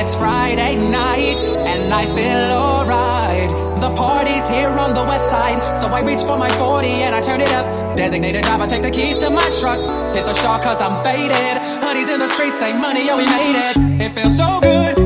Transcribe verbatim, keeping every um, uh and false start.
It's Friday night, and I feel alright. The party's here on the west side, so I reach for my forty and I turn it up. Designated driver, take the keys to my truck. Hit the shop cause I'm faded. Honey's in the streets, say money, yo, we made it. It feels so good.